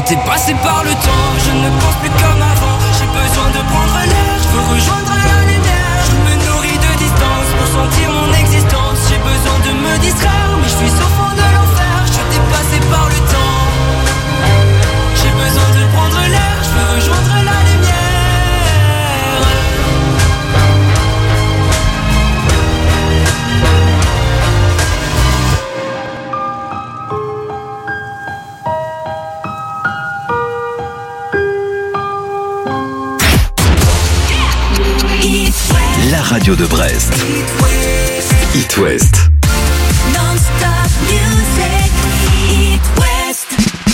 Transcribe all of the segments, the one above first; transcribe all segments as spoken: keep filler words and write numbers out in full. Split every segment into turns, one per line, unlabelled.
suis dépassé par le temps, je ne pense plus comme avant. J'ai besoin de prendre l'air, je veux rejoindre la lumière. Je me nourris de distance pour sentir mon existence. J'ai besoin de me distraire, mais je suis au fond de l'enfer. Je suis dépassé par le temps. J'ai besoin de prendre l'air, je veux rejoindre la lumière.
La radio de Brest. It West.
Non-stop music. It West.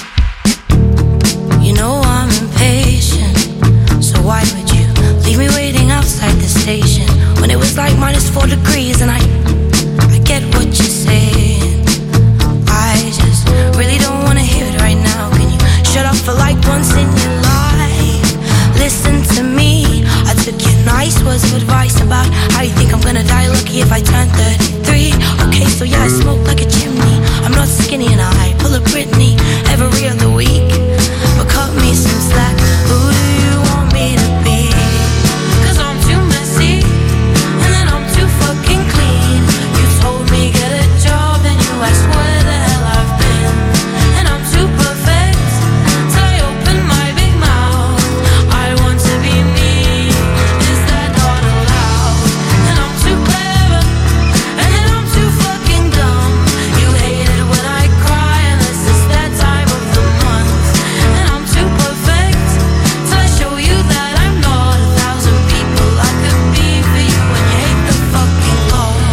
You know I'm impatient, so why would you leave me waiting outside the station when it was like minus four degrees? And I, I get what you're saying. I just really don't wanna hear it right now. Can you shut up for like once in your life? Listen to me. I took your nice words of advice about how you think I'm gonna die lucky if I turn thirty-three. Okay, so yeah, I smoke like a chimney. I'm not skinny and I pull a Britney every other week. But cut me some slack. Who do you want me to be? Cause I'm too messy and then I'm too fucking clean. You told me get a job and you asked where the hell I've been. And I'm too perfect till I open my big mouth. I want to be me. Is that not allowed? And I'm too clever and then I'm too fucking dumb. You hate it when I cry unless it's that time of the month. And I'm too perfect till I show you that I'm not a thousand people I could be for you. And you hate the fucking Lord.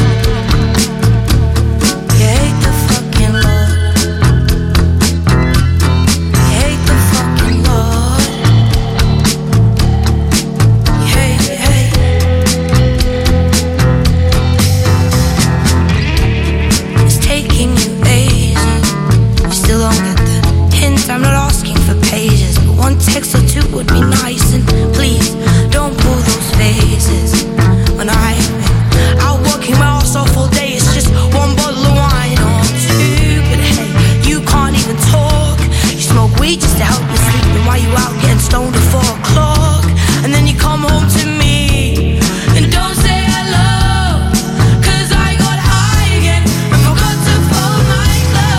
You hate the fucking Lord. You hate the fucking Lord. You hate, you hate. It's taking you ages. You still don't get the hint. I'm not asking for pages, but one text or two would be nice. And please don't pull those faces. When I've been out working my ass off all day, it's just one bottle of wine or two. But hey, you can't even talk. You smoke weed just to help you sleep. And why you out getting stoned at four o'clock? And then you come home to me and don't say hello. Cause I got high again and forgot to fold my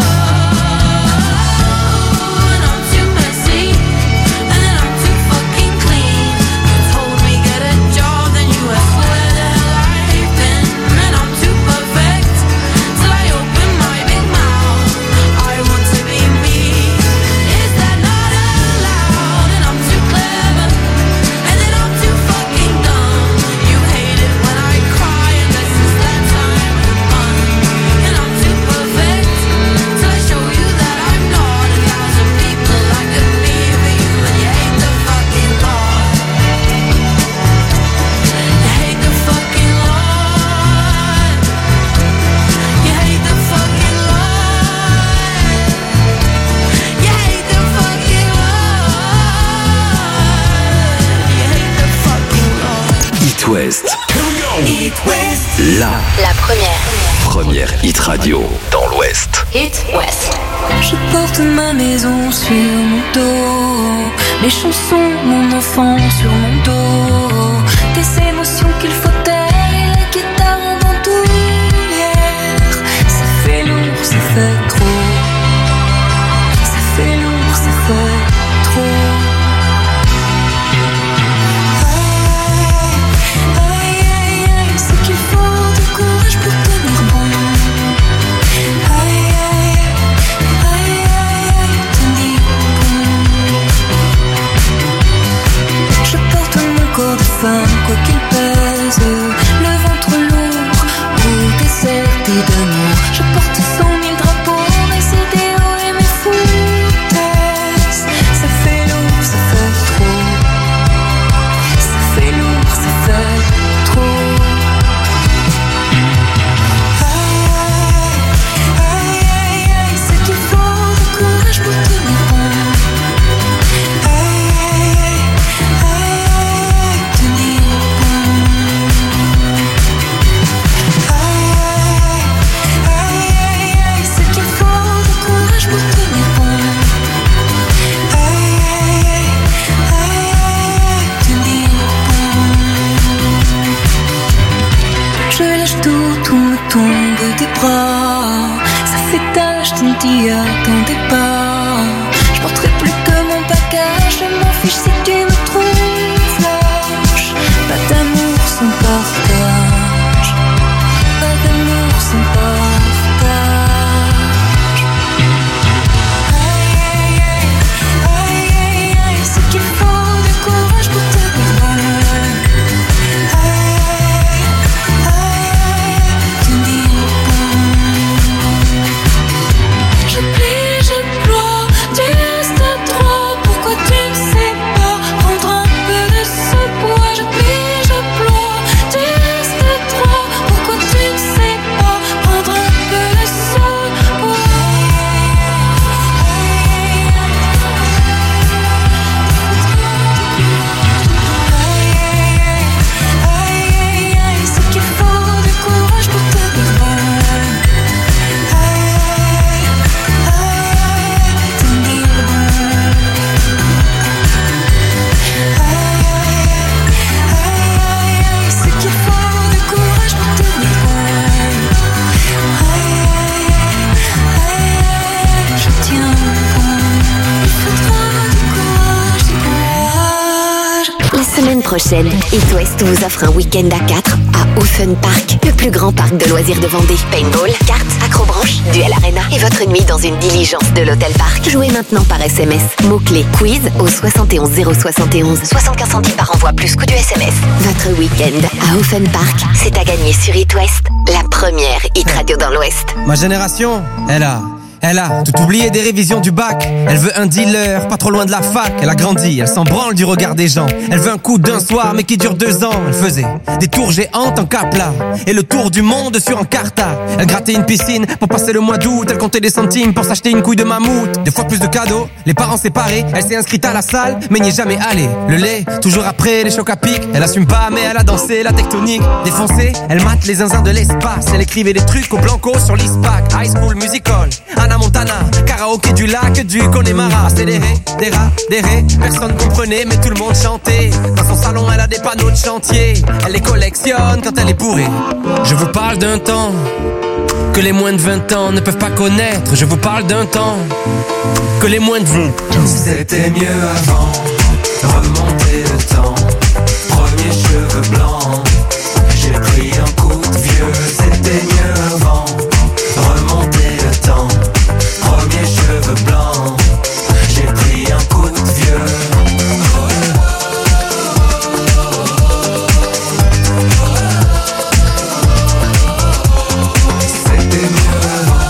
clothes. And I'm too messy and then I'm too fucking clean. You told me get a job, then you asked where the hell I've been. And I'm too perfect till I open my big mouth. I want to be me. Is that not allowed? And I'm too clever and then I'm too fucking dumb. You hate it when I cry unless it's that time of the month. And I'm too perfect till I show you that I'm not a thousand people I could be for you. And you hate the fucking Lord. You hate the fucking Lord. You hate the fucking Lord. You hate the fucking Lord. You hate the fucking Lord.
It West.
It West.
La
La première.
première hit radio dans l'Ouest.
It West.
Je porte ma maison sur mon dos, mes chansons, mon enfant sur mon dos, des émotions qu'il faut taire et la guitare en bandoulière. Ça fait lourd, ça fait trop. Ça fait lourd, ça fait trop. Aïe, aïe, aïe, aïe, c'est qu'il faut du courage pour tenir bon. Aïe, aïe, aïe, aïe, aïe, tenir bon. Je porte mon corps de femme, quoi qu'il pèse, le ventre lourd ou déserté d'amour. Je porte cent mille drapeaux, mes idéaux et mes foutaises. Ça fait lourd, ça fait trop. Ça fait lourd, ça fait trop. Aïe, aïe, aïe, aïe, c'est qu'il faut du courage pour tenir bon. Aïe, aïe, aïe, aïe, aïe, tenir bon. dit à ton départ. Je porterai plus que mon bagage, je m'en fiche si tu me trouves lâche. Pas d'amour sans partage, pas d'amour sans partage. Aïe aïe aïe, aïe aïe aïe, c'est qu'il faut du courage pour te perdre. Aïe aïe aïe aïe, tu me dis pas. Je plie, je ploie, tu restes à trois. Pourquoi tu ne sais pas prendre un peu de ce poids? Je plie, je ploie, tu restes à trois. Pourquoi tu ne sais pas prendre un peu de ce poids? Aïe aïe aïe, aïe aïe aïe, c'est qu'il faut du courage pour te perdre.
La semaine prochaine, It West vous offre un week-end à quatre à Offen Park, le plus grand parc de loisirs de Vendée. Paintball, cartes, acrobranche, duel arena et votre nuit dans une diligence de l'Hôtel Parc. Jouez maintenant par S M S. Mots-clés quiz au soixante et onze zéro soixante et onze. soixante-quinze centimes par envoi plus coût du S M S. Votre week-end à Offen Park, c'est à gagner sur It West, la première hit radio dans l'Ouest.
Ma génération, elle a... Elle a tout oublié des révisions du bac. Elle veut un dealer, pas trop loin de la fac. Elle a grandi, elle s'en branle du regard des gens. Elle veut un coup d'un soir, mais qui dure deux ans. Elle faisait des tours géantes en Capla et le tour du monde sur Encarta. Elle grattait une piscine pour passer le mois d'août. Elle comptait des centimes pour s'acheter une couille de mammouth. Des fois plus de cadeaux, les parents séparés. Elle s'est inscrite à la salle, mais n'y est jamais allée. Le lait, toujours après les chocs à pic. Elle assume pas, mais elle a dansé la tectonique. Défoncée, elle mate les zinzins de l'espace. Elle écrivait des trucs au blanco sur l'ISPAC. High School Musical, Anna Montana, karaoké du lac du Connemara. C'est des ré, des rats, des ré. Personne comprenait mais tout le monde chantait. Dans son salon elle a des panneaux de chantier. Elle les collectionne quand elle est bourrée. Je vous parle d'un temps que les moins de vingt ans ne peuvent pas connaître. Je vous parle d'un temps que les moins de vingt.
C'était mieux avant, remonter le temps. Premier cheveux blancs, j'ai pris un coup de vieux. C'était mieux avant, remonter le temps. Premier cheveux blancs, j'ai pris un coup de vieux. C'était mieux avant.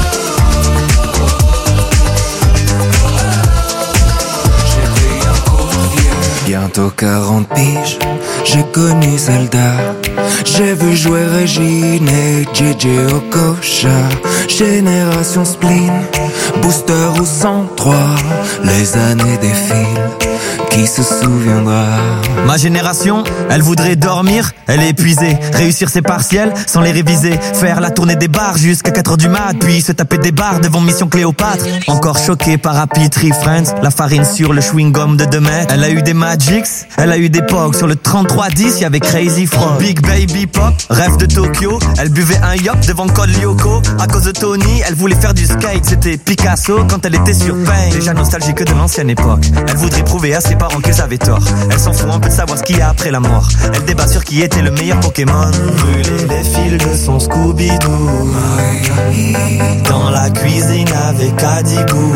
J'ai pris un coup de vieux. Bientôt quarante piges, j'ai connu Zelda. J'ai vu jouer Régine et J J Okocha. Génération spleen, booster ou cent trois. Les années défilent, qui se souviendra?
Ma génération, elle voudrait dormir, elle est épuisée. Réussir ses partiels sans les réviser. Faire la tournée des bars jusqu'à quatre heures du mat. Puis se taper des bars devant Mission Cléopâtre. Encore choquée par Happy Tree Friends. La farine sur le chewing-gum de deux mètres. Elle a eu des Magics, elle a eu des Pogs. Sur le trente-trois dix, y'avait Crazy Frog. Big Baby Pop, rêve de Tokyo. Elle buvait un yop devant Col Lyoko. À cause de Tony, elle voulait faire du skate. C'était Picasso quand elle était sur Pain. Déjà nostalgique de l'ancienne époque. Elle voudrait prouver à ses parents qu'ils avaient tort. Elle s'en fout un peu de savoir ce qu'il y a après la mort. Elle débat sur qui était le meilleur Pokémon. Brûler les fils de son Scooby-Doo. Dans la cuisine avec Adigou.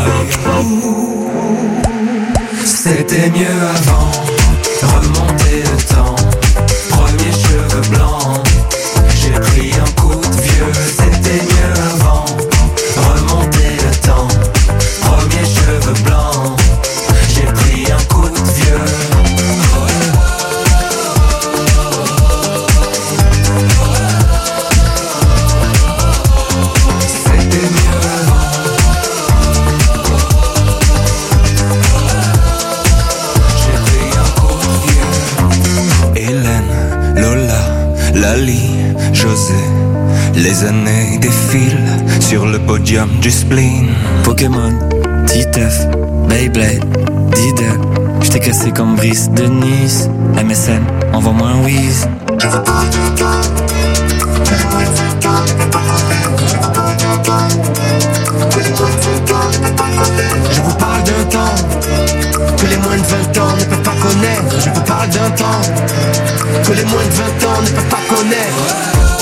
C'était mieux avant, remonter le temps. Premier cheveux blancs, j'ai pris un coup de vieux. C'était mieux avant, remonter le temps. Premier cheveux blancs, j'ai pris un coup de vieux. C'était mieux avant. J'ai pris un coup de vieux. Hélène, Lola, Lali, José. Les années défilent sur le podium du spleen.
Pokémon, Titeuf, Beyblade, Diddle. J't'ai cassé comme Brice de Nice. M S N, envoie-moi un whiz.
Je vous parle d'un temps que les moins de vingt ans ne peuvent pas connaître. Je vous parle d'un temps que les moins de vingt ans ne peuvent pas connaître.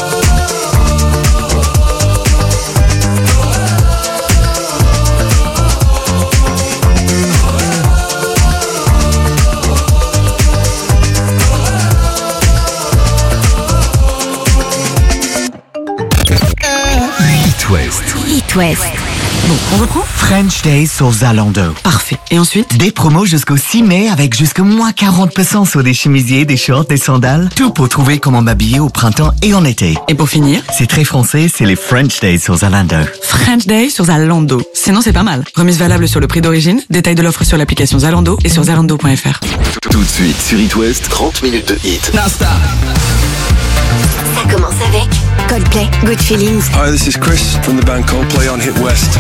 It West. Bon, on reprend?
French Days sur Zalando.
Parfait. Et ensuite?
Des promos jusqu'au six mai avec jusqu'à moins quarante pour cent sur des chemisiers, des shorts, des sandales. Tout pour trouver comment m'habiller au printemps et en été.
Et pour finir?
C'est très français, c'est les French Days sur Zalando.
French Days sur Zalando. Sinon, c'est pas mal. Remise valable sur le prix d'origine. Détail de l'offre sur l'application Zalando et sur zalando point f r.
Tout de suite sur It West, trente minutes de hit.
Ça commence avec Coldplay, Good Feelings.
Hi, this is Chris from the band Coldplay on Hit West.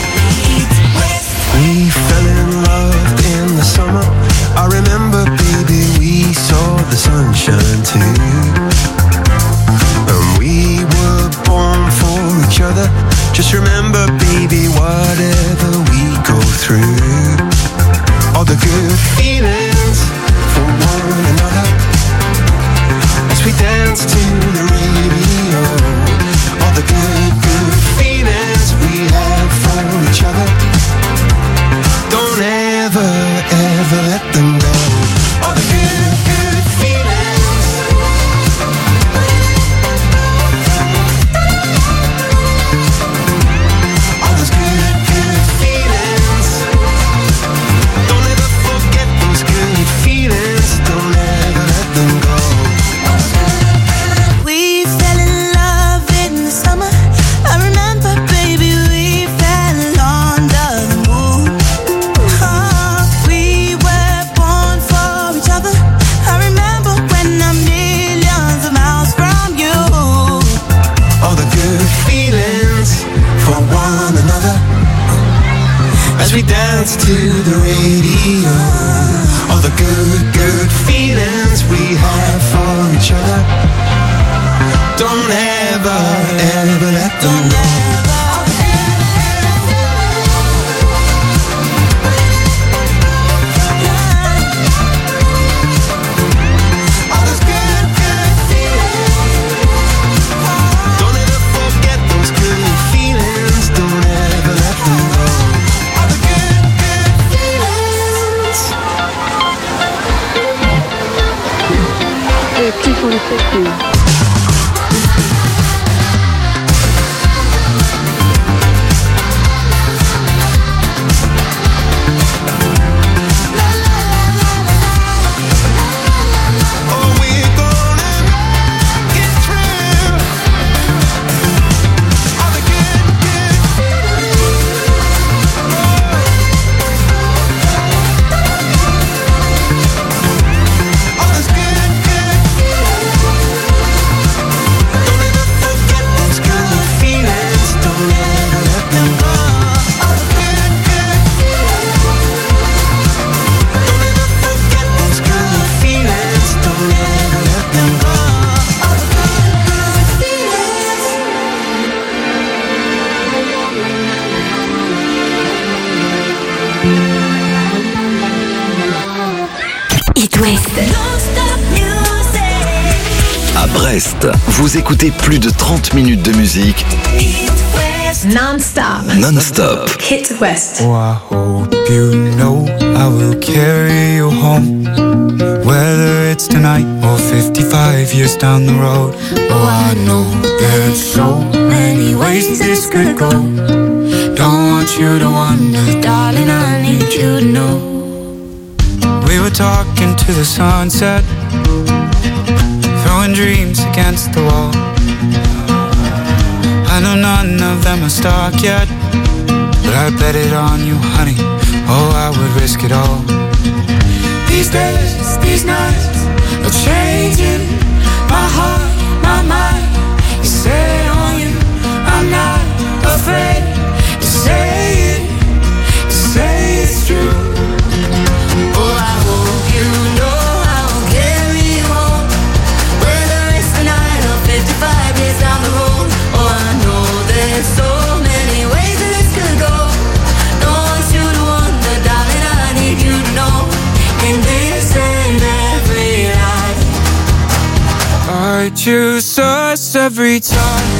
We fell in love in the summer. I remember, baby, we saw the sunshine too. And we were born for each other. Just remember, baby, whatever we go through, all the good feelings for one another, as we dance to the radio. All the good, good feelings we have for each other. Don't ever, ever let them go. All the good, good feelings. All those good, good feelings. Don't ever forget those good feelings. Don't ever let them go.
We fell in love in the summer. I remember, baby, we fell under the moon. Oh, we were born for each other. I remember when I'm millions of miles from you.
All the good feelings for one another, as we dance to the radio. All the good, good feelings we have for each other. Don't ever, ever let them go. All those good, good feelings. Don't ever forget those good feelings. Don't ever let them go. All the good, good feelings.
Les petits font le feu.
It West.
À Brest, vous écoutez plus de trente minutes de musique
non-stop.
non-stop.
Hit West.
Oh, I hope you know I will carry you home, whether it's tonight or fifty-five years down the road. Oh, I know there's so many ways this could go. Don't want you to wonder, darling, I need you to know. We were talking to the sunset, throwing dreams against the wall. I know none of them are stuck yet, but I bet it on you, honey. Oh, I would risk it all. These days, these nights are changing my heart, my mind. You say on you, I'm not afraid to say it, to say it's true. Oh, I hope you know I'll carry you home, whether it's tonight or fifty-five years down the road. Oh, I know there's so many choose us every time.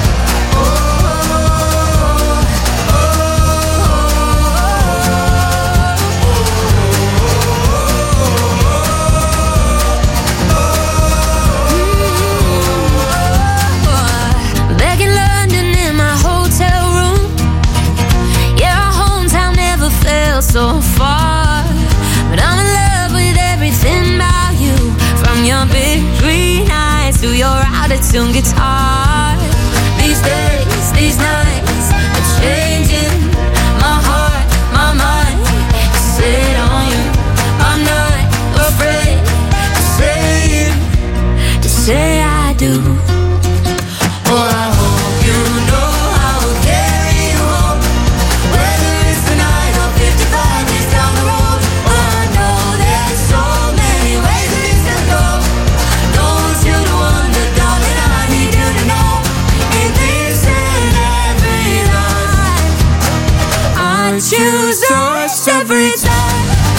So far, but I'm in love with everything about you. From your big green eyes to your out-of-tune guitar. These days, these nights are changing my heart, my mind. To sit on you, I'm not afraid to say it, to say I do. Oh, I hope you know I will carry you home, whether it's tonight or fifty-five years down the road. Oh, I know there's so many ways that it can go. Don't want you to wonder, darling, I need you to know. In this and every life, I choose us every time.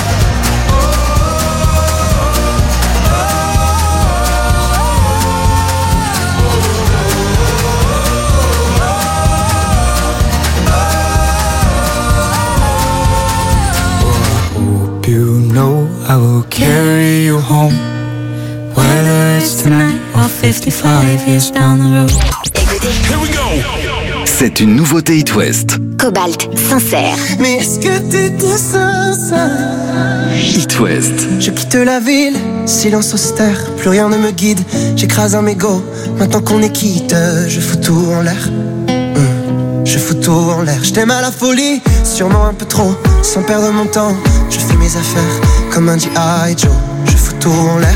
You know I will carry you home, whether it's tonight or fifty-five years down the road.
Here we go. C'est une nouveauté It West.
Cobalt, sincère.
Mais est-ce que t'étais sincère?
It West.
Je quitte la ville, silence austère, plus rien ne me guide. J'écrase un mégot, maintenant qu'on est quitte, je fous tout en l'air. Mmh. Je fous tout en l'air. Je t'aime à la folie, sûrement un peu trop, sans perdre mon temps. Je fais mes affaires comme un G I Joe. Je fous tout en l'air.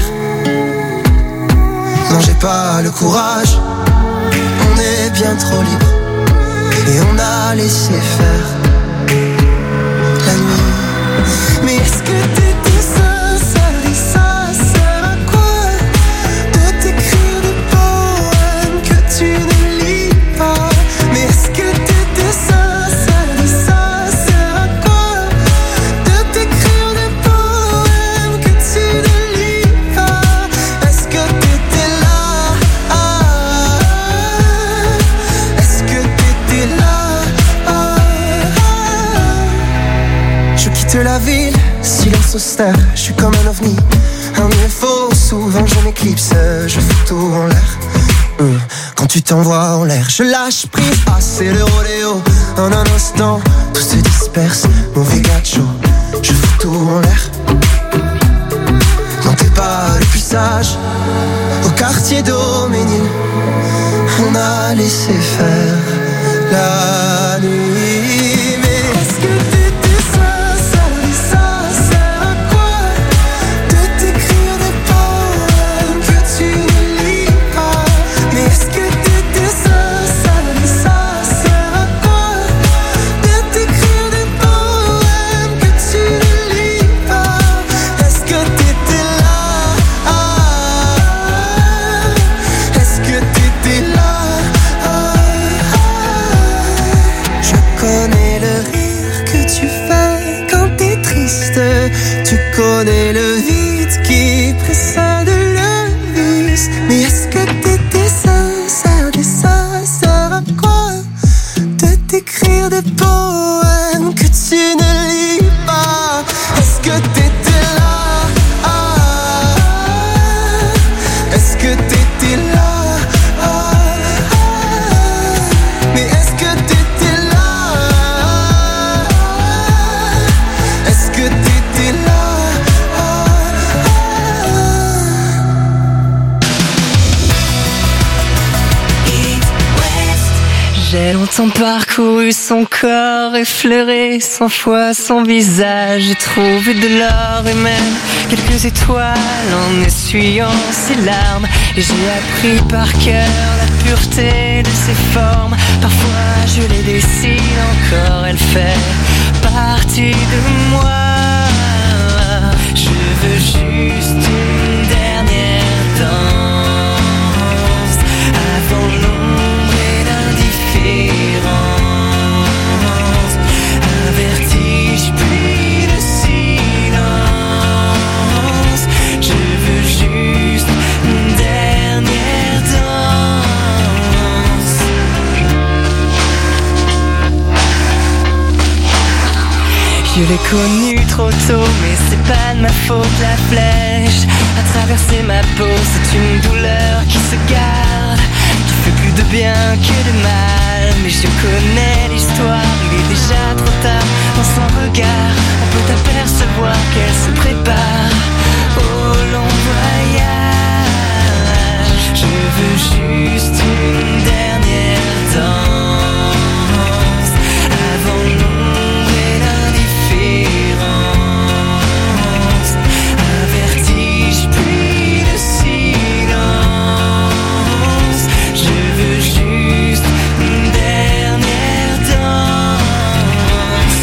Non, j'ai pas le courage. On est bien trop libre et on a laissé faire la nuit. Mais est-ce que t'étais sincère? Et ça sert à quoi de t'écrire des poèmes que tu ne lis pas? Mais est-ce que t'étais sincère? Et ça sert à quoi de t'écrire des poèmes que tu ne lis pas? Est-ce que t'étais là? Ah, est-ce que t'étais là? Ah, je quitte la ville, silence austère, je suis comme un ovni, un U F O, souvent je m'éclipse, je fous tout en l'air. Hum, Quand tu t'envoies en l'air, je lâche prise, ah c'est le rodéo. En un instant, tout se disperse, mauvais gâteau, je fous tout en l'air. Non t'es pas le plus sage, au quartier d'Auménil, on a laissé faire la nuit. Mais est-ce que t'étais sincère? Et ça sert à quoi de t'écrire des poèmes que tu ne lis pas? Mais est-ce que t'étais sincère? Et ça sert à quoi de t'écrire des poèmes que tu ne lis pas? Est-ce que t'étais là? Ah, est-ce que t'étais là? Ah, je connais le rire que tu fais quand t'es triste. Tu connais le vide qui précède le vice. Mais est-ce que t'étais sincère? Et ça sert à quoi de t'écrire des poèmes que tu ne lis pas? Est-ce que t'étais là? Ah, est-ce que t'étais là? Ah, mais est-ce que t'étais là? Est-ce que t'étais là?
J'ai longtemps parcouru son corps, effleuré cent fois son visage. J'ai trouvé de l'or et même quelques étoiles en essuyant ses larmes. Et j'ai appris par cœur la pureté de ses formes. Parfois je les dessine encore, elle fait partie de moi. Je veux juste une dernière danse avant l'ombre et l'indifférence. Un vertige puis le silence. Je veux juste une dernière l'ai connu trop tôt, mais c'est pas de ma faute. La flèche a traversé ma peau, c'est une douleur qui se garde, qui fait plus de bien que de mal. Mais je connais l'histoire, il est déjà trop tard. Dans son regard, on peut apercevoir qu'elle se prépare au long voyage. Je veux juste une dernière danse avant l'ombre et l'indifférence. Un vertige puis le silence. Je veux juste une dernière danse.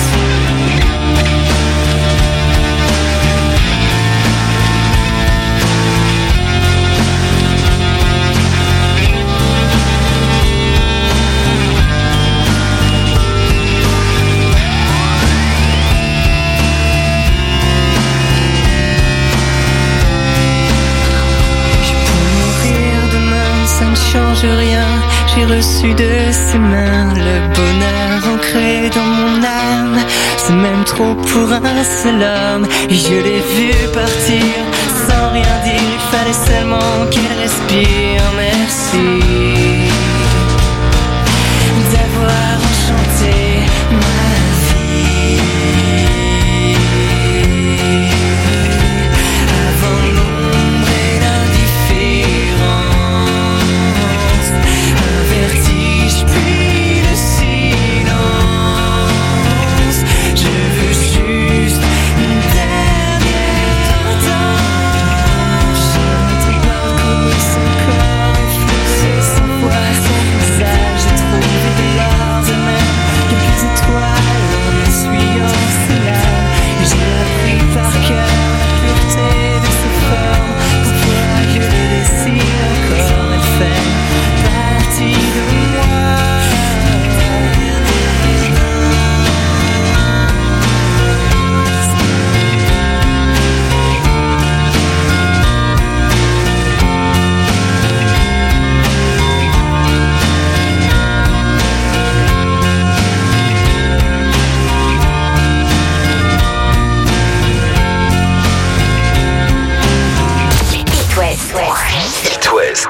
Ça ne change rien, j'ai reçu de ses mains le bonheur ancré dans mon âme. C'est même trop pour un seul homme. Et je l'ai vu partir sans rien dire, il fallait seulement qu'elle respire. Merci d'avoir enchanté ma vie. Avant l'ombre et l'indifférence, un vertige puis le silence. Je veux juste une dernière danse. Ton parcours, son corps effleuré, sans voix, sans visage. J'ai trouvé de l'or de mer, quelques étoiles en essuyant ses larmes. Et j'ai appris par cœur la pureté de ses formes. Pourquoi je les désire encore? Elle fait partie de moi.
It West.
It West.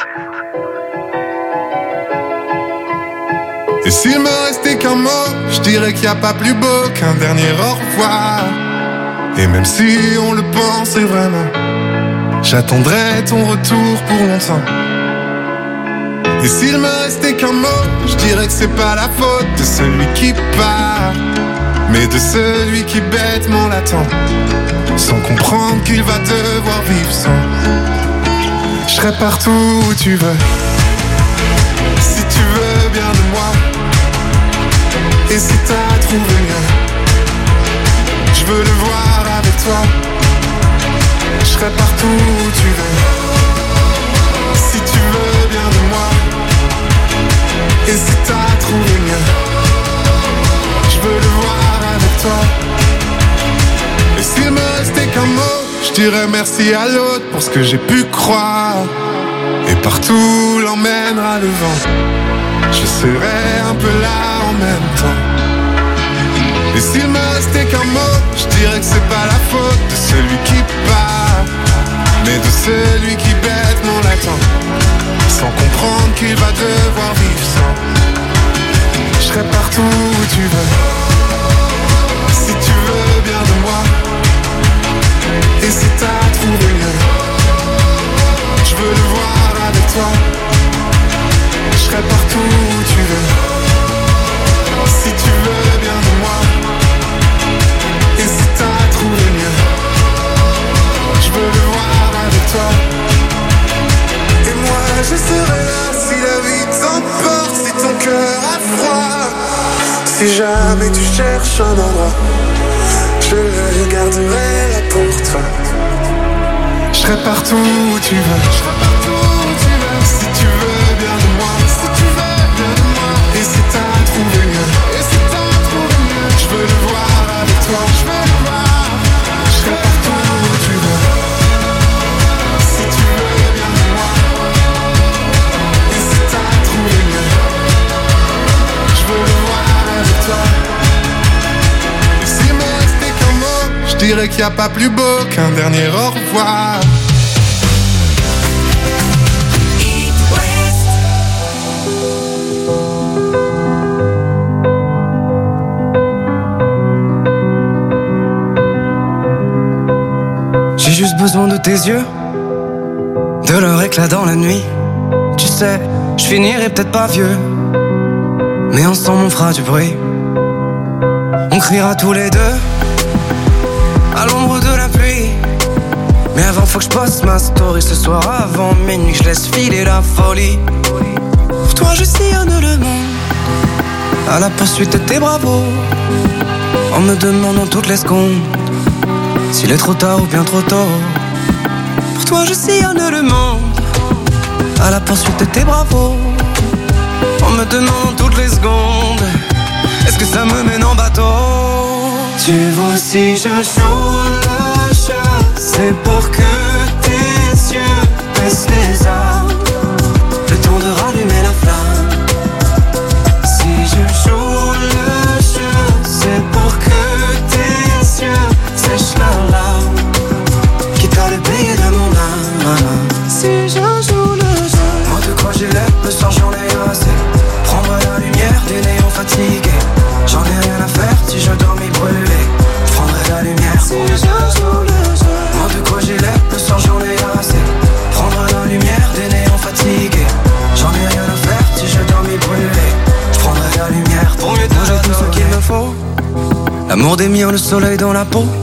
Et s'il me restait qu'un mot, je dirais qu'il n'y a pas plus beau qu'un dernier au revoir. Et même si on le pensait vraiment, j'attendrai ton retour pour longtemps. Et s'il me restait qu'un mot, je dirais que c'est pas la faute de celui qui part, mais de celui qui bêtement l'attend, sans comprendre qu'il va devoir vivre sans. Je serai partout où tu veux, si tu veux bien de moi. Et si t'as trouvé mieux, je veux le voir avec toi. Je serai partout où tu veux, si tu veux bien de moi. Et si t'as trouvé mieux, je veux le voir avec toi. Et s'il me restait qu'un mot, je dirais merci à l'autre pour ce que j'ai pu croire. Et partout l'emmènera le vent, je serai un peu là en même temps. Et s'il me restait qu'un mot, je dirais que c'est pas la faute de celui qui part, mais de celui qui bêtement l'attend, sans comprendre qu'il va devoir vivre sans. Je serai partout où tu veux, si tu veux bien de moi. Et si t'as trouvé mieux, je veux le voir avec toi. Je serai partout où tu veux, si tu veux bien de moi. Et si t'as trouvé mieux, je veux le voir avec toi. Et moi je serai là si la vie t'emporte, si ton cœur a froid. Si jamais tu cherches un endroit, je le garderai là pour toi. Je serai partout où tu veux, je serai partout où tu veux. Si tu veux bien de moi, si tu veux bien de moi. Et si t'as trouvé mieux, et si t'as trouvé mieux, je veux le voir avec toi, je veux le voir. Je serai partout où tu veux, si tu veux bien de moi. Et si t'as trouvé mieux, je veux le voir avec toi. Et si me Je dirais qu'il n'y a pas plus beau qu'un dernier au revoir.
J'ai juste besoin de tes yeux, de leur éclat dans la nuit. Tu sais, je finirai peut-être pas vieux, mais ensemble on fera du bruit. On criera tous les deux à l'ombre de la pluie. Mais avant faut que je poste ma story ce soir avant minuit, que je laisse filer la folie. Pour toi je sillonne le monde à la poursuite de tes bravos, en me demandant toutes les secondes s'il est trop tard ou bien trop tôt. Pour toi je sillonne le monde à la poursuite de tes bravos, en me demandant toutes les secondes est-ce que ça me mène en bateau. Tu vois si je joue le jeu, c'est pour que tes yeux baissent les armes, le temps de rallumer la flamme. Si je joue le jeu, c'est pour que tes yeux sèchent leurs larmes, quitte à le payer de mon âme. Si je joue le jeu, moi de quoi j'ai l'air, le soir j'en ai assez. Prendre la lumière des néons fatigués, j'en ai rien à faire si je dois m'y brûler. Je prendrai la lumière si je joue le jeu. Moi de quoi j'ai l'air, le soir j'en ai assez. Prendre la lumière des néons fatigués, j'en ai rien à faire si je dois m'y brûler. Je prendrai la lumière pour mieux te j'ai tout ce qu'il me faut. L'amour des miens, le soleil dans la peau.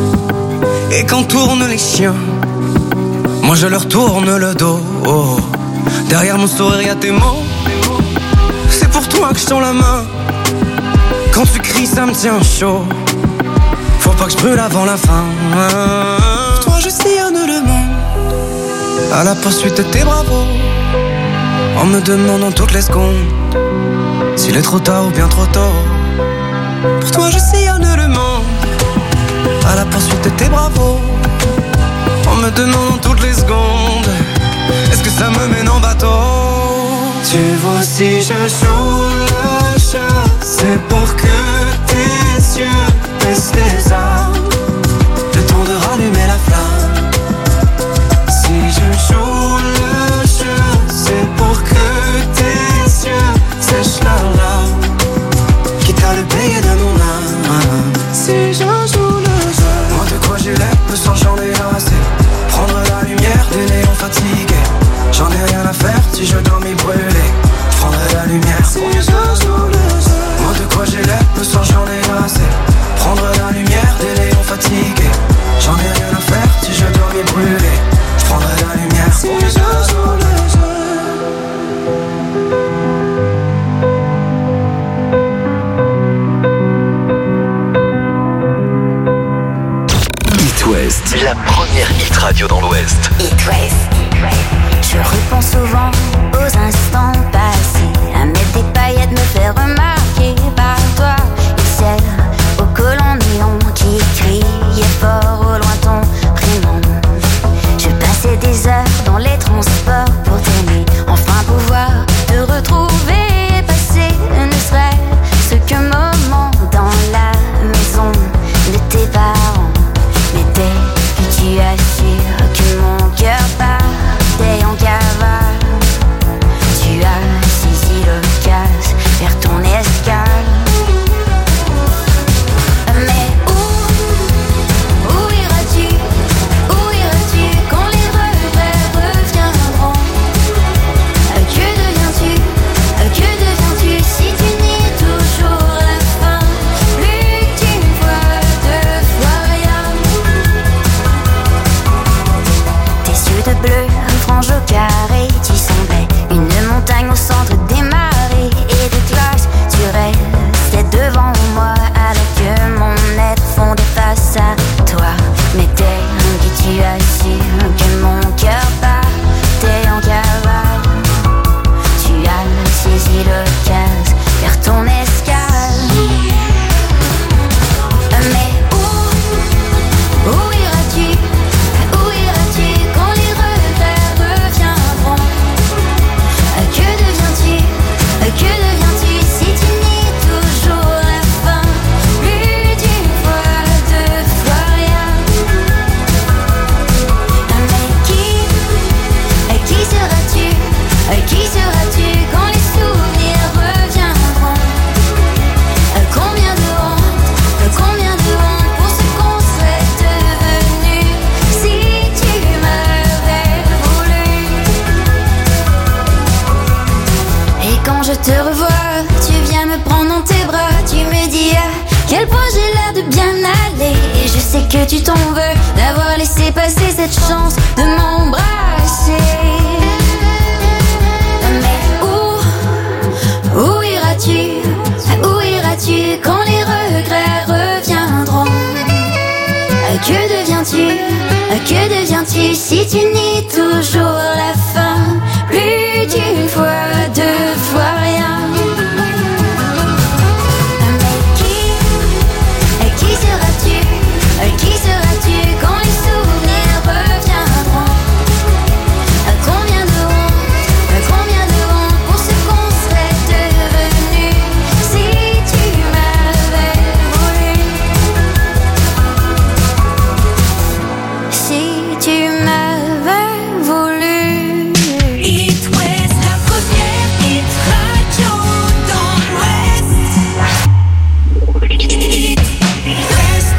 Et quand tournent les chiens, moi je leur tourne le dos. Oh. Derrière mon sourire y'a tes mots, c'est pour toi que je tends la main. Quand tu cries ça me tient chaud, faut pas que je brûle avant la fin. Pour toi je sillonne le monde à la poursuite de tes bravos, en me demandant toutes les secondes s'il est trop tard ou bien trop tôt. Pour toi je sillonne le monde à la poursuite de tes bravos, en me demandant toutes les secondes est-ce que ça me mène en bateau. Tu vois si je joue le jeu, c'est pour que tes yeux baissent les armes, le temps de rallumer la flamme. Si je joue le jeu, c'est pour que tes yeux sèchent leurs larmes, quitte à le payer de mon âme. Si je joue le jeu, moi de quoi j'ai l'air, le soir j'en ai assez. Prendre la lumière des néons fatigués, j'en ai rien à faire si je dois m'y brûler. Je prendrai la lumière si je joue le jeu. Moi de quoi j'ai l'air, le soir j'en ai assez. Prendre la lumière des néons fatigués, j'en ai rien à faire si je dois m'y brûler. Je prendrai la lumière si je joue le jeu.
It West, la première hit radio dans l'Ouest.
It West. Je repense souvent aux instants passés, à mettre des paillettes, me faire remarquer par toi. Et celle au colon néon qui criait fort au loin ton prénom. Je passais des heures dans les transports pour t'aimer, enfin pouvoir te retrouver et passer ne serait-ce qu'un moment dans la maison de tes parents. Mais dès que tu assures que mon cœur partait en cavale, tu as saisi l'occasion vers ton escale. que tu t'en veux d'avoir laissé passer cette chance de m'embrasser. Mais où, où iras-tu, où iras-tu quand les regrets reviendront? Que deviens-tu, que deviens-tu si tu nies toujours la fin? Plus d'une fois, deux fois rien. Qui seras-tu, qui seras-tu quand les souvenirs reviendront? Combien de honte, combien de honte pour ce qu'on serait devenu si tu m'avais voulu, si tu m'avais voulu.
It West, la première hit radio dans l'Ouest. It West.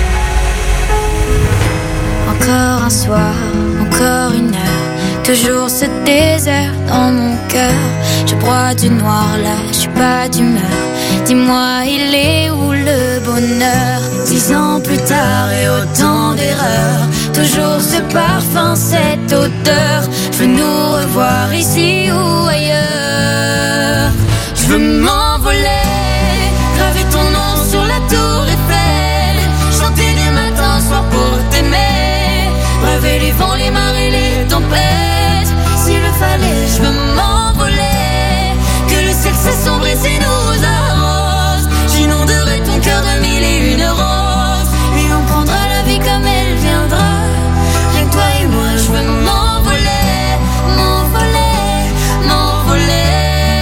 Encore un soir, encore une heure, toujours ce désert dans mon cœur. Je broie du noir là, je suis pas d'humeur. Dis-moi, il est où le bonheur? Dix ans plus tard et autant d'erreurs, toujours ce parfum, cette odeur. Je veux nous revoir ici ou ailleurs. Je veux m'envoler, graver ton nom sur la tour Eiffel, chanter du matin au soir pour t'aimer, braver les vents, les marées, les tempêtes. S'il le fallait, je veux m'envoler, que le ciel s'assombrit et nous arrose. J'inonderai ton cœur de mille et une roses, et on prendra la vie comme elle viendra. Rien que toi et moi, je veux m'envoler, m'envoler, m'envoler.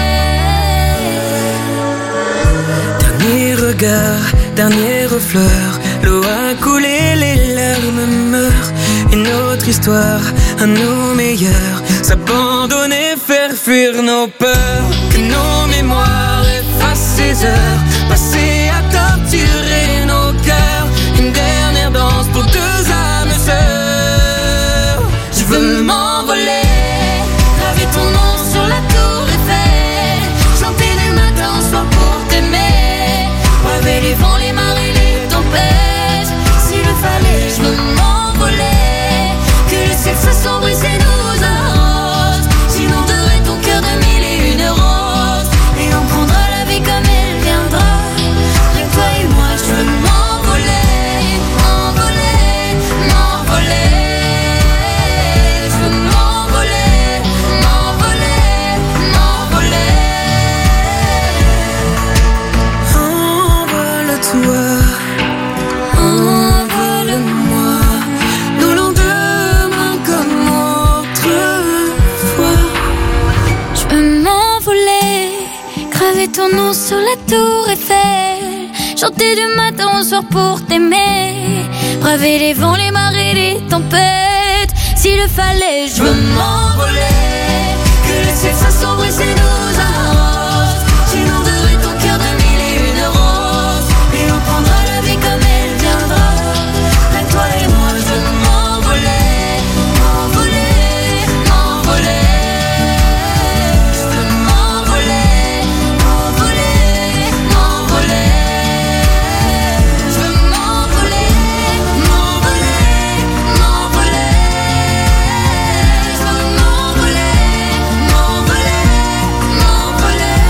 Dernier regard, dernière fleur, l'eau a coulé, les larmes meurent. Une autre histoire, à nos meilleurs, s'abandonner, faire fuir nos peurs. Que nos mémoires effacent ces heures passées à torturer nos cœurs. Une dernière danse pour deux âmes sœurs. Je veux m'envoler, graver ton nom sur la tour Eiffel, chanter du matin au soir pour t'aimer, braver les vents, les marées, les tempêtes. S'il le fallait, je veux m'envoler, que le ciel s'assombrit et nous arrose. J'inonderai ton cœur de mille et une roses, et on prendra la vie comme elle viendra. Rien que toi et moi, je veux m'envoler, m'envoler, m'envoler. Je veux m'envoler, m'envoler, m'envoler. Envole-toi, envole-moi, nos lendemains comme autrefois.
Je veux m'envoler, graver ton nom sur la tour Eiffel, chanter du matin au soir pour t'aimer, braver les vents, les marées, les tempêtes. S'il le fallait, je veux m'envoler, que le ciel s'assombrit et nous arrose. J'inonderai ton cœur de mille et une roses, et on prendra la vie comme elle viendra. Avec toi et moi, je veux m'envoler, m'envoler, m'envoler. Je veux m'envoler, m'envoler, m'envoler. Je veux m'envoler, m'envoler, m'envoler. Je veux m'envoler, m'envoler, m'envoler.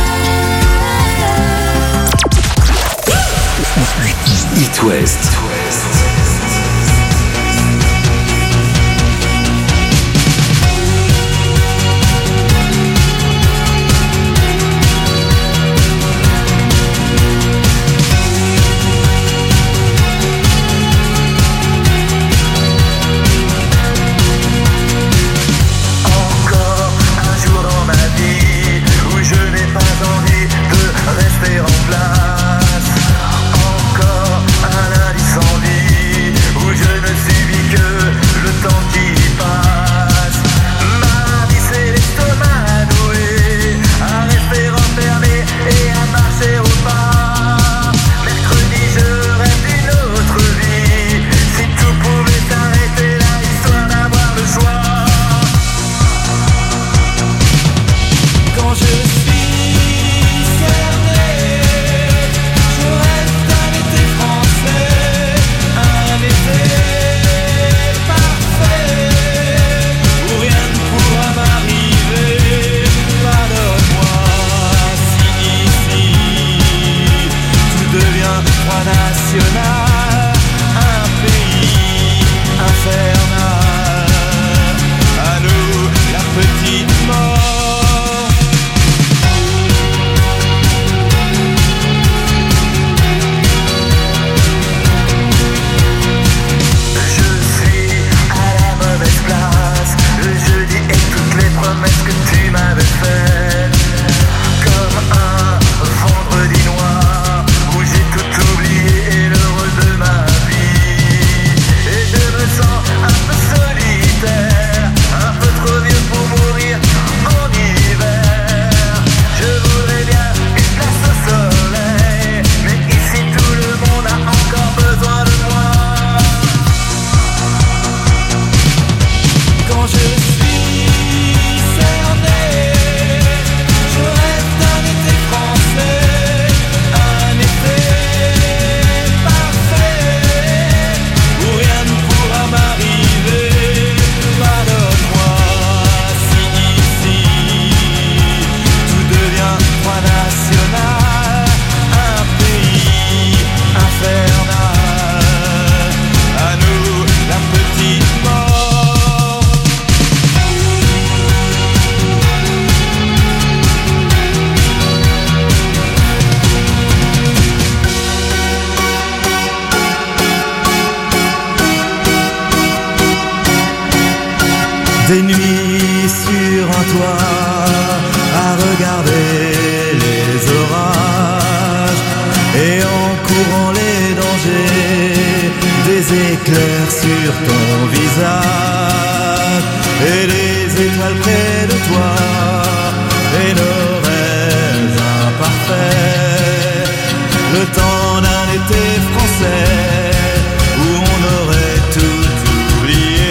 des nuits sur un toit à regarder les orages et en courant les dangers, des éclairs sur ton visage et les étoiles près de toi et nos rêves imparfaits, le temps d'un été français où on aurait tout oublié.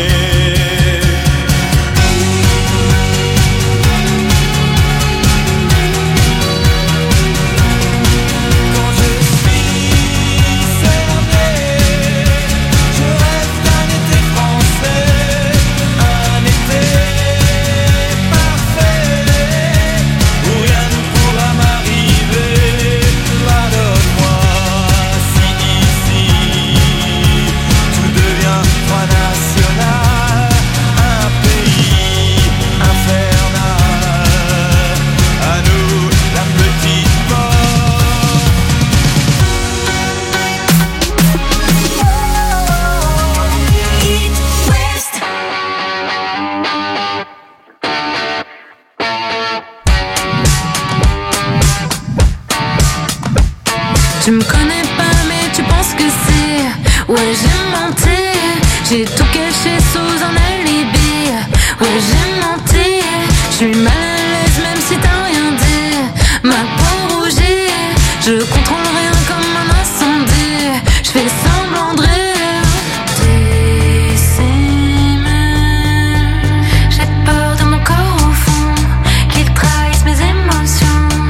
Tu me connais pas mais tu penses que c'est. Ouais j'ai menti, j'ai tout caché sous un alibi. Ouais j'ai menti, je suis mal à l'aise même si t'as rien dit. Ma peau rougit, je contrôle rien comme un incendie. Je fais semblant de rire, dissimule. J'ai peur de mon corps au fond, qu'il trahisse mes émotions.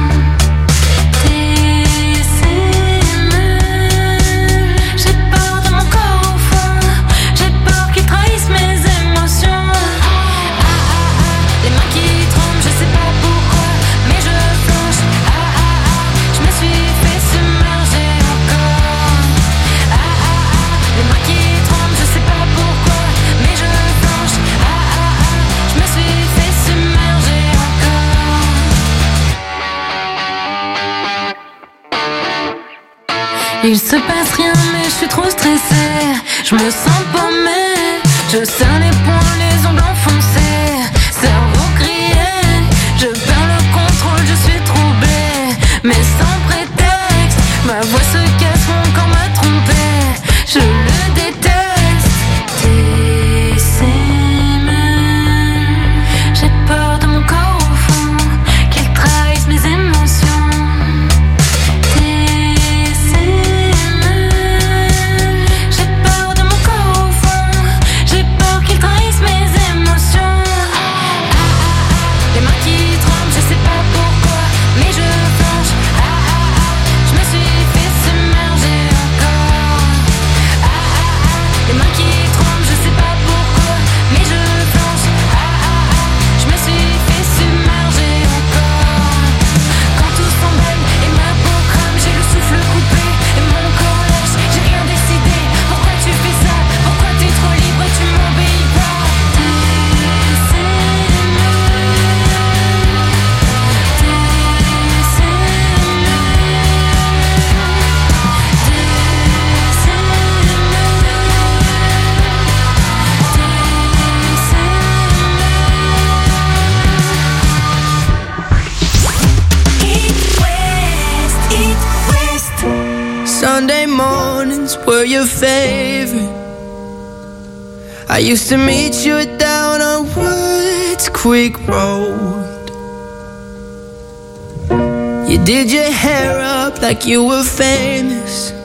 Il se passe rien mais je suis trop stressée. Je me sens paumée, je serre les poings, les ongles enfoncés. Cerveau grillé, je perds le contrôle, je suis troublée. Mais sans prétexte, ma voix se casse, mon corps m'a trompé. Je le déteste, dissimule. J'ai peur de mon corps au fond, qu'il trahisse mes émotions.
Sunday mornings were your favorite. I used to meet you down on Woods Creek Road. You did your hair up like you were famous,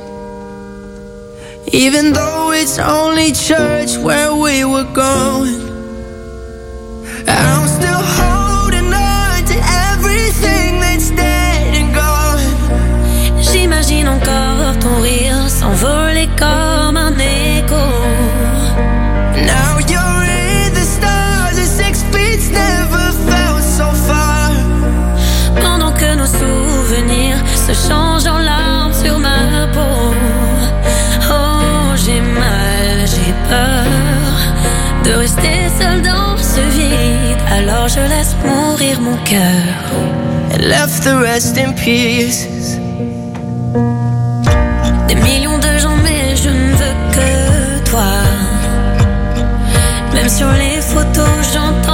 even though it's only church where we were going. I'm still holding on to everything that's dead and gone.
J'imagine encore ton rire s'envoler comme un écho.
Now you're in the stars and six feet never felt so far.
Pendant que nos souvenirs se changent en larmes sur ma peau. Oh j'ai mal, j'ai peur de rester seule dans ce vide. Alors je laisse mourir mon cœur.
And left the rest in pieces.
Des millions de gens mais je ne veux que toi. Même sur les photos j'entends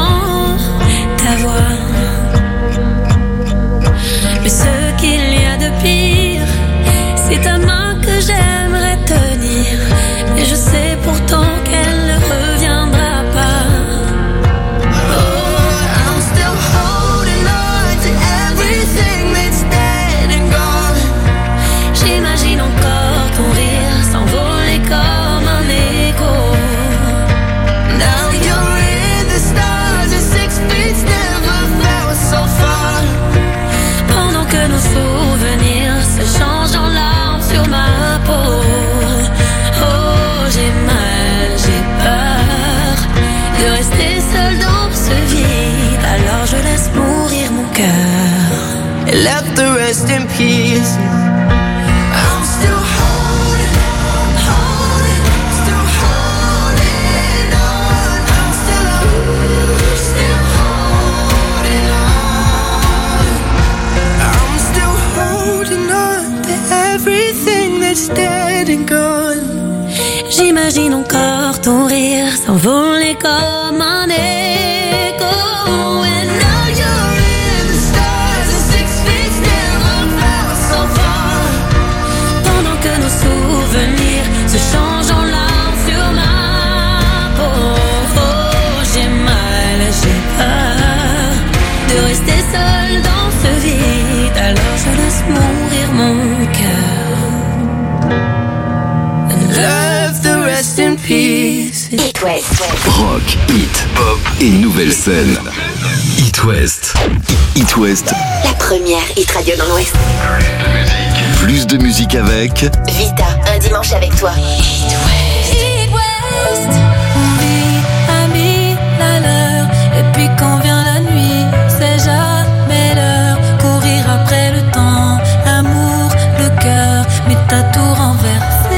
pieces. I'm still holding on, holding, still holding on. I'm still, still holding on. I'm still holding on to everything that's dead and gone.
J'imagine encore ton rire s'envoler comme un écho. And now you're in the stars and six feet still on fire so far. Pendant que nos souvenirs se changent en larmes sur ma peau. Oh, j'ai mal, j'ai peur de rester seule dans ce vide. Alors je laisse mourir mon cœur.
Love the rest in peace.
It West.
Rock, hit, pop et nouvelle scène. It West. It West.
La première hit radio dans l'Ouest.
Plus de musique avec
Vita, un dimanche avec toi. It West.
It West. On vit à mille à l'heure. Et puis quand vient la nuit, c'est jamais l'heure. Courir après le temps, l'amour, le cœur. Mais t'as tout renversé.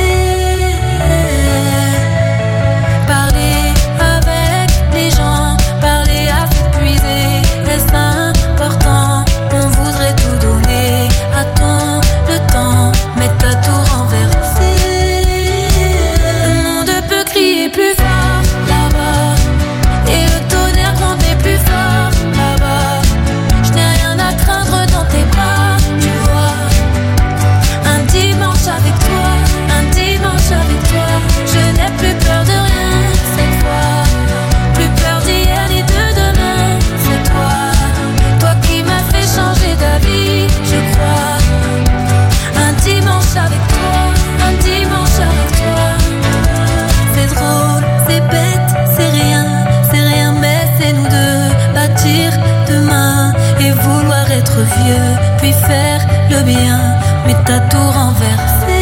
Parler avec les gens, parler à s'épuiser, est important. On voudrait tout donner, attends le temps, mais t'as tout renversé. Le monde peut crier plus fort là-bas, et le tonnerre gronder plus fort là-bas. Je n'ai rien à craindre dans tes bras, tu vois. Un dimanche avec toi, un dimanche avec toi, je n'ai plus peur de rien cette fois. Plus peur d'hier ni de demain, c'est toi. Toi qui m'as fait changer d'avis, je crois. Un dimanche avec toi, un dimanche avec toi. C'est drôle, c'est bête, c'est rien, c'est rien, mais c'est nous deux. Bâtir demain et vouloir être vieux, puis faire le bien, mais t'as tout renversé.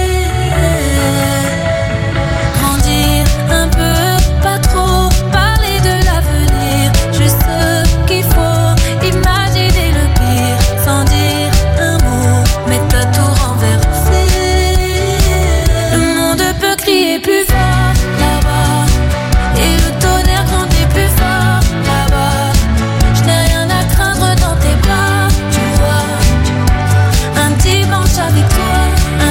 Grandir un peu, pas trop, parler de l'avenir, juste ce qu'il faut, imaginer le pire, sans dire un mot, mais t'as tout renversé. Le monde peut crier plus fort là-bas, et le tonnerre grandit plus fort là-bas. Je n'ai rien à craindre dans tes bras, tu vois. Un dimanche avec toi, un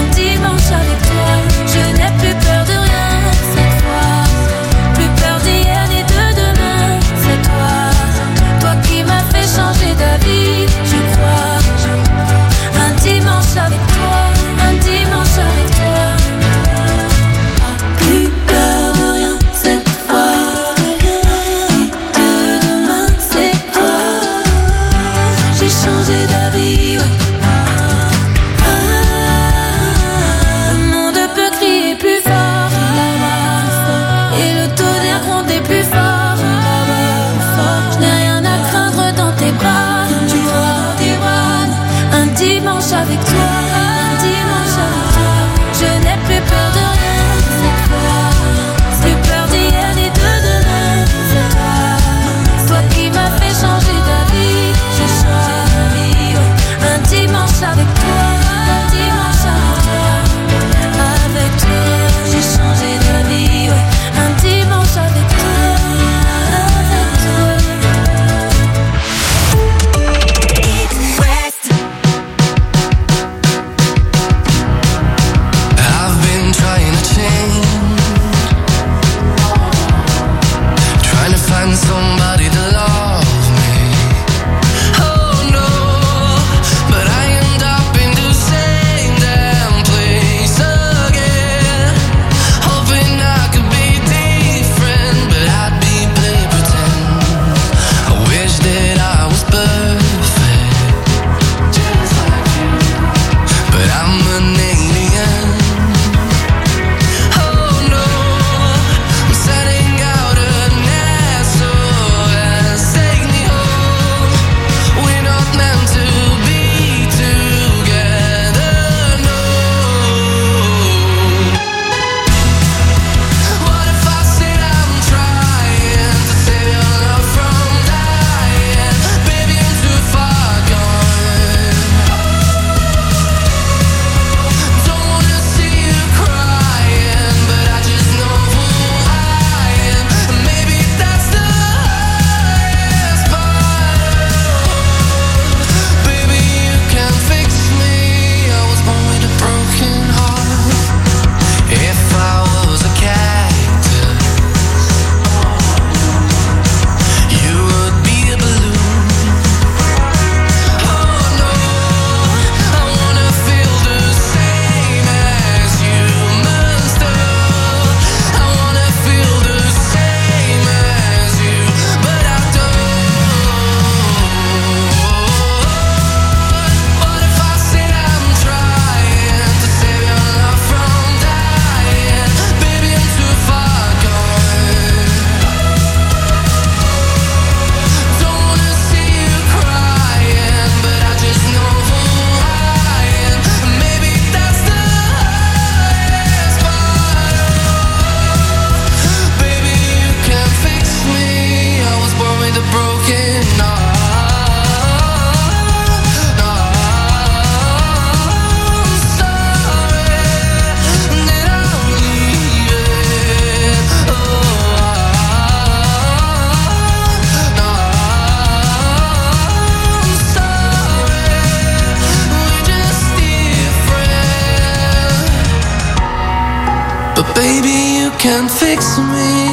can fix me.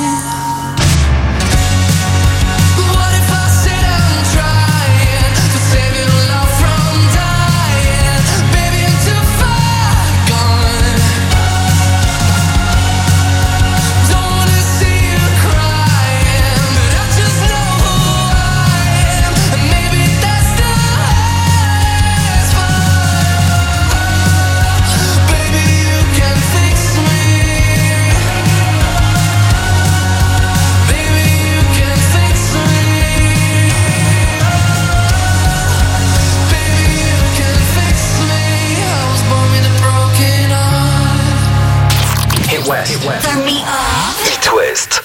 Turn me off. It West.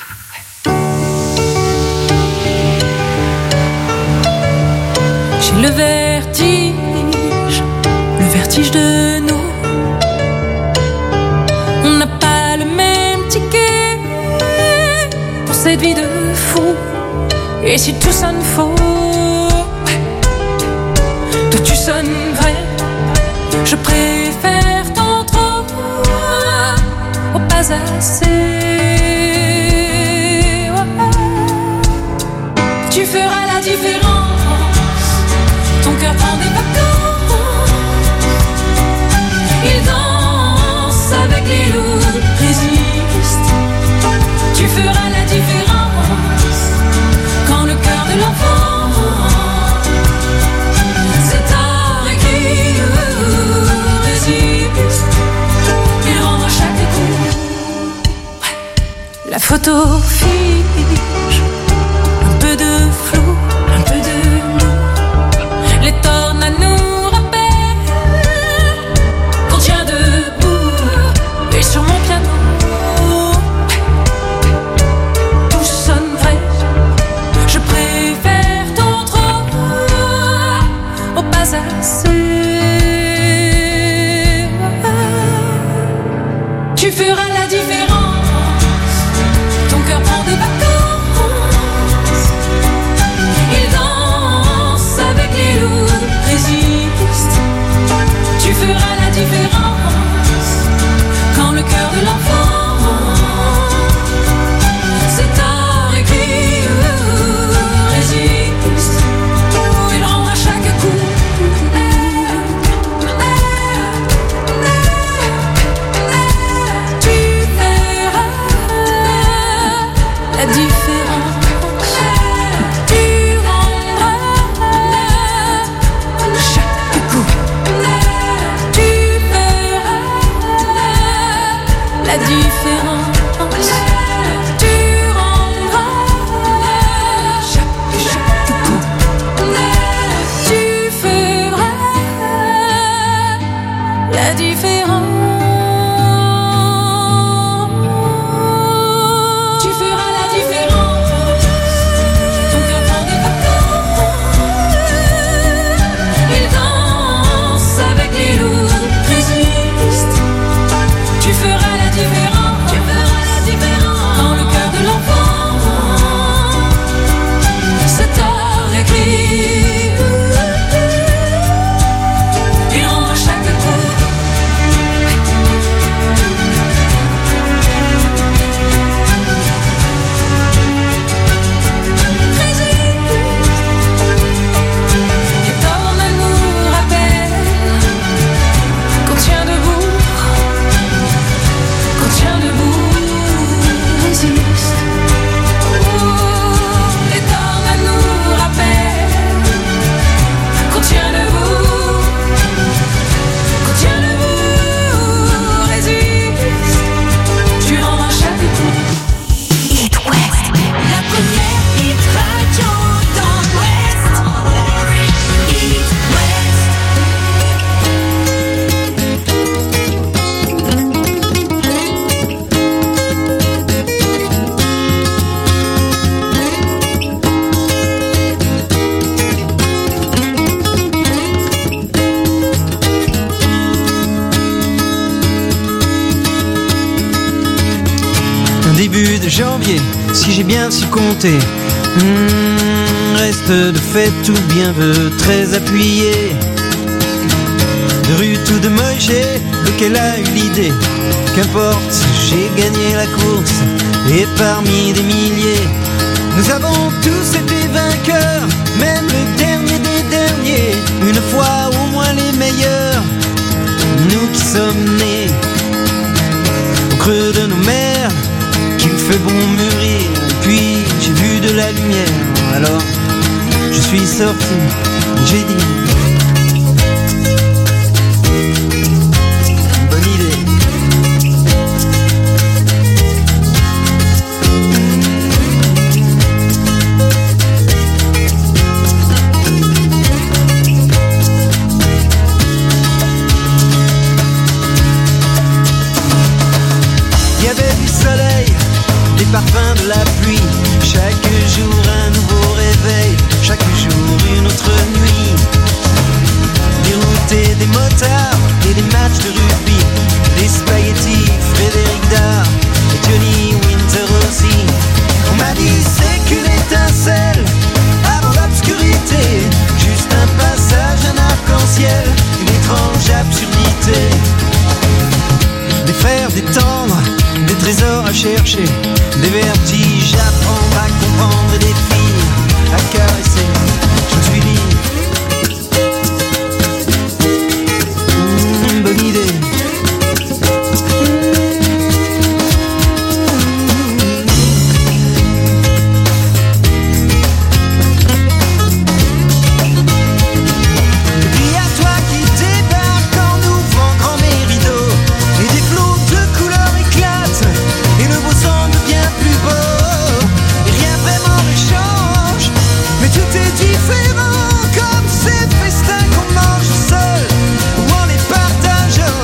J'ai le vertige, le vertige de nous. On n'a pas le même ticket pour cette vie de fou. Et si tout sonne faux, toi tu sonnes vrai. Je préfère ton trop au pas assez. Tu feras la différence. Ton cœur prend des vacances. Il danse avec les loups, résiste. Tu feras la différence. Quand le cœur de l'enfant c'est à écrit, résiste. Il rend à chaque coup. La photo fige. Un peu de flou, un peu de nous. Les tornades nous rappellent qu'on tient debout. Et sur mon piano tout sonne vrai. Je préfère ton trop au pas assez. Tu feras la différence. Ton cœur prend des vacances. Il danse avec les loups, résiste. Tu feras la différence. Quand le cœur de l'enfant c'est à écrit, résiste. Il rend à chaque coup. Tu feras la différence. Tu rendras chaque coup. Tu feras la différence. Tu rendras chaque, chaque coup. Tu feras la différence. Tu feras la différence. Ton cœur prend des vacances. Il danse avec les loups, résiste. Tu feras la différence. Tu feras la différence. Quand le cœur de l'enfant c'est à écrit. Il rend à chaque coup. Les tornades nous rappellent qu'on tient debout, qu'on tient debout, résiste. Oh, les tornades nous rappellent qu'on tient debout, qu'on tient debout, résiste. Tu rends à chaque coup.
It West.
La première hit radio dans l'Ouest. It West.
Un début de janvier, si j'ai bien su compter. Hmm, reste de fait tout bien veut très appuyé. Sur YouTube de Moshe, lequel a eu l'idée. Qu'importe, j'ai gagné la course, et parmi des milliers, nous avons tous été vainqueurs, même le dernier des derniers, une fois au moins les meilleurs. Nous qui sommes nés au creux de nos mers, qu'il fait bon mûrir, puis j'ai vu de la lumière. Alors je suis sorti, j'ai dit bonne idée. Il y avait du soleil, des parfums de la pluie, chaque jour un nouveau réveil, chaque jour une autre nuit. Des routes et des motards et des matchs de rugby, des spaghettis, Frédéric Dard et Johnny Winter aussi. On m'a dit c'est qu'une étincelle avant l'obscurité, juste un passage, un arc-en-ciel, une étrange absurdité. Des fers, des tendres, des trésors à chercher, des vertiges à prendre, à comprendre et des filles à caresser. Je me suis dit mmh, bonne idée. Et puis à toi qui débarque en ouvrant grand mes rideaux, et des flots de couleurs éclatent, et le beau semble bien plus beau. Et rien vraiment ne change, mais tout est différent, comme ces festins qu'on mange seul ou en les partageant.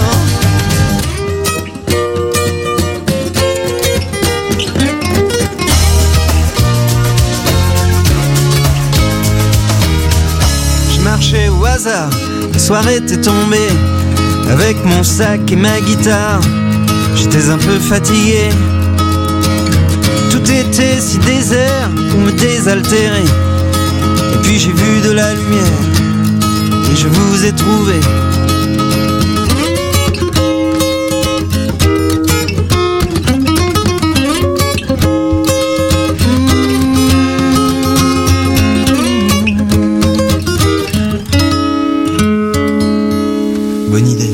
Je marchais au hasard, la soirée était tombée, avec mon sac et ma guitare. J'étais un peu fatigué, tout était si désert pour me désaltérer. Et puis j'ai vu de la lumière, et je vous ai trouvé. Bonne idée.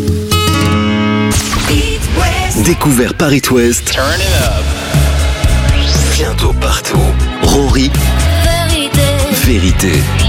Découvert par It West.
Turn it up.
Bientôt partout. Rory.
Vérité.
Vérité.